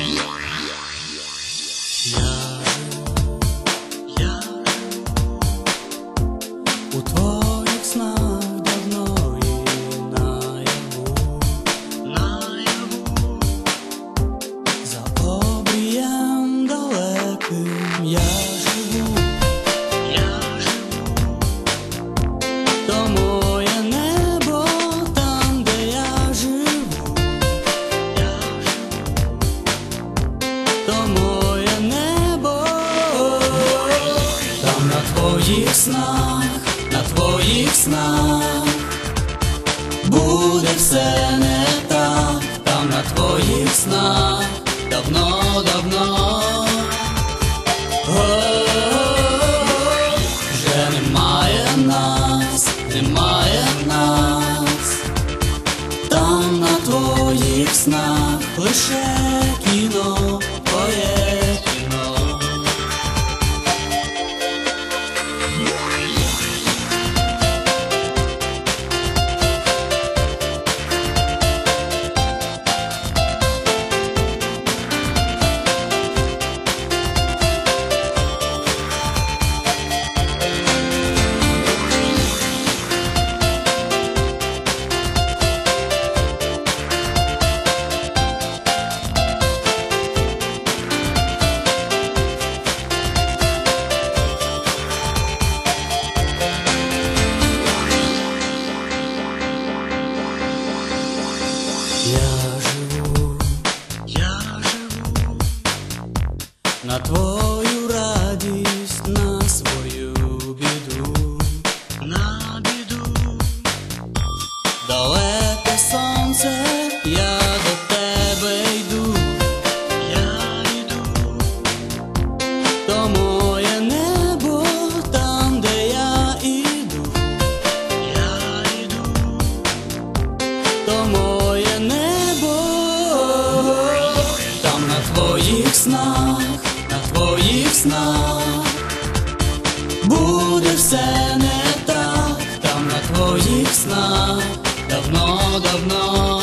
У твоїх снах давно і наяву, за обрієм далеким я живу, то моє небо там, де я живу, то моє небо там на твоїх снах. На твоїх снах буде все не так, там на твоїх снах давно-давно вже немає нас, немає нас, там на твоїх снах лише кіно, твоє кіно. Я живу на твою радість, на свою біду, на біду. Далеке сонце, я до тебе йду, то моє небо там, де я іду, то моє небо там на твоїх снах, на твоїх снах буде все не так, там на твоїх снах давно-давно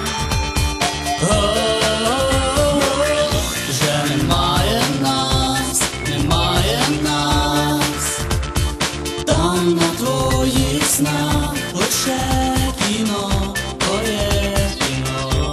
вже немає нас, немає нас, там на твоїх снах лише кіно, твоє кіно.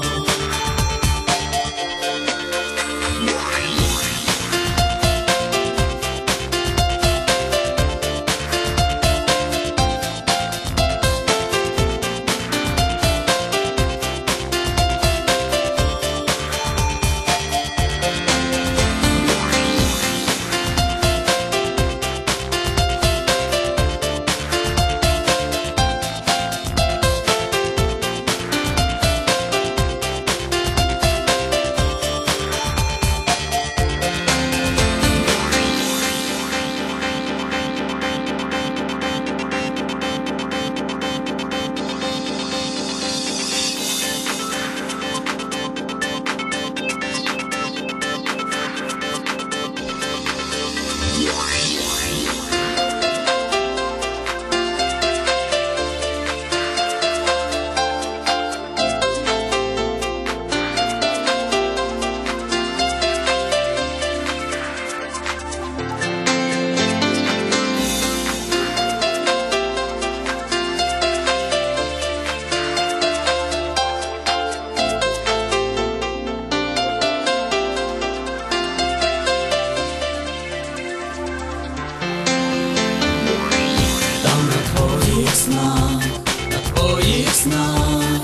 На твоїх снах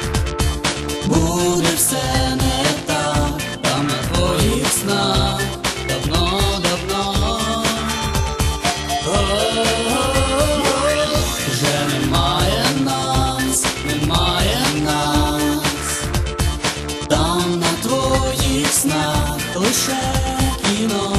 буде все не так, там на твоїх снах давно-давно вже немає нас, немає нас, там на твоїх снах лише кіно.